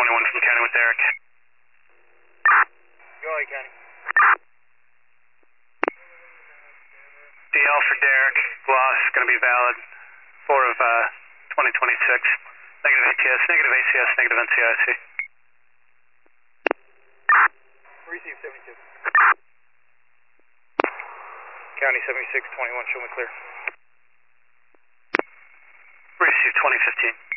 from County with Derek. Go ahead, County. DL for Derek, loss going to be valid, 4 of 2026. Negative ATS, negative ACS, negative NCIC. Receive 72. County 7621, show me clear. Receive 2015.